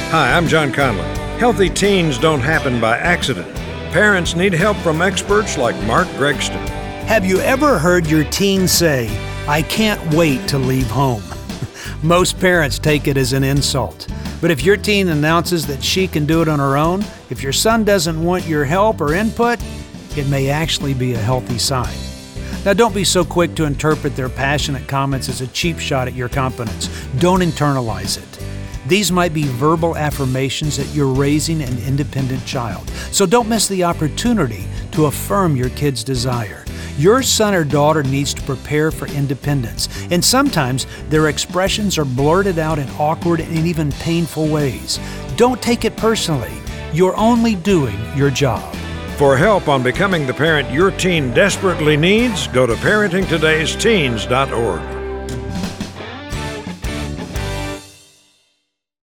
Hi, I'm John Conlon. Healthy teens don't happen by accident. Parents need help from experts like Mark Gregston. Have you ever heard your teen say, "I can't wait to leave home"? Most parents take it as an insult. But if your teen announces that she can do it on her own, if your son doesn't want your help or input, it may actually be a healthy sign. Now, don't be so quick to interpret their passionate comments as a cheap shot at your confidence. Don't internalize it. These might be verbal affirmations that you're raising an independent child. So don't miss the opportunity to affirm your kid's desire. Your son or daughter needs to prepare for independence, and sometimes their expressions are blurted out in awkward and even painful ways. Don't take it personally. You're only doing your job. For help on becoming the parent your teen desperately needs, go to parentingtodaysteens.org.